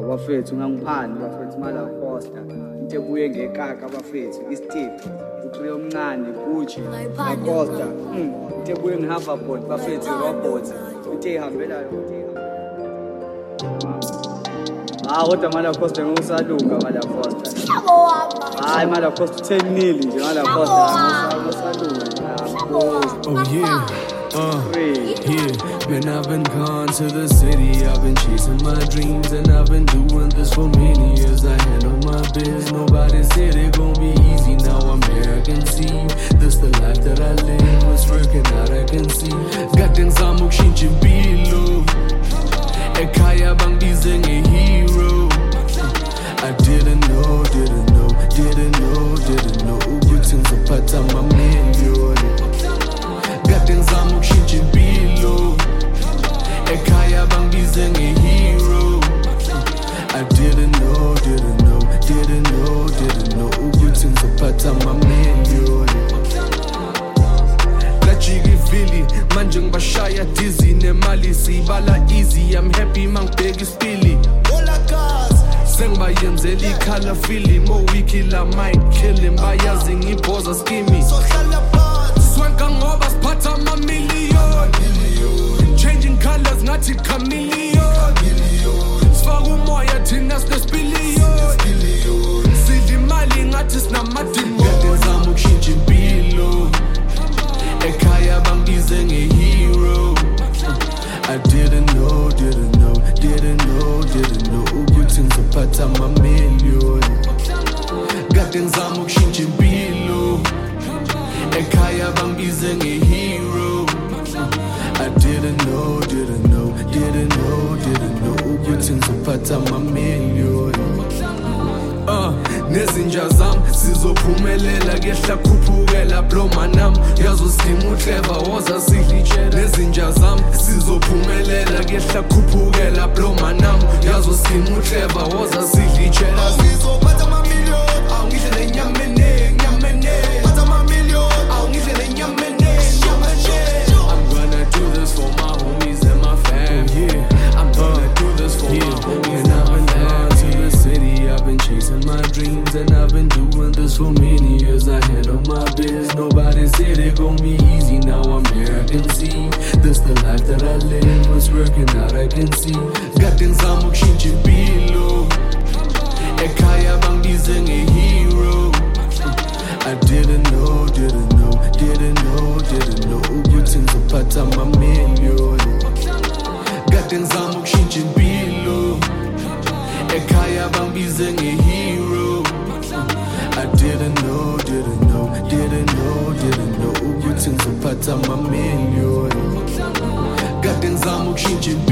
bafethu ungangiphani bafethu mala Costa into ebuye ngekaka bafethu isithixo uqile omncane Gucci na Costa into ebuye ngeHoverboard bafethu robot into ehambelayo kodwa mala Costa ngokusaluka mala Costa hayi mala Costa 10 nil nje mala Costa ngokusaluka oh yeah yeah, man, I've been gone to the city, I've been chasing my dreams, and I've been doing this for many years. I handle my biz, nobody said it gon' be easy. Now I'm here, I can see this the life that I live. What's working out, I can see. Gaten zamuk shinchi bilo, ekaya bang bizeng a hero. I didn't know, Ubutin so pata my million. Gaten zamuk shinchi bilo, ekaya bang bizeng a hero. I didn't know, Ubutin so pata my million. Gajigi Philly, manje ngibashaya dizzy nemali sibala easy. I'm happy mangibheka isipili. Sengibayenzela ikhala film owiki la might kill him bayazi ngibhoza skimi swanka ngoba siphatha ama million changing colors ngathi chameleon sifaka umoya thina sinesipilion sidla imali ngathi sinamadimo ngezama ukushintsha impilo ekhaya bangibize nge-hero I didn't know ukuthi ngizophatha ama million kade ngizama ukushintsha impilo ekhaya bangibize nge-hero I didn't know ukuthi ngizophatha ama million nezinja zami sizophumelela kehla khuphukela bro manam yazo simu clever woza sihlitshela nezinja zami sizophumelela kehla khuphukela bro manam yazo simu clever woza sihlitshela sizophatha ama million awungihle lenyamene patha ama million awungihle lenyamene I'm gonna do this for my homies and my fam I'm gonna do this for my homies and I've been down to the city I've been chasing my dreams and I've been doing this for many years I handle my biz nobody said it gon' be easy now I'm here I can see this the life that I live what's working out I can see kade ngizama ukushintsha impilo ekhaya bangibize nge-hero I didn't know ukuthi ngizophatha ama million kade ngizama ukushintsha impilo ekhaya bangibize nge-hero I didn't know ukuthi ngizophatha ama million kade ngizama ukushintsha impilo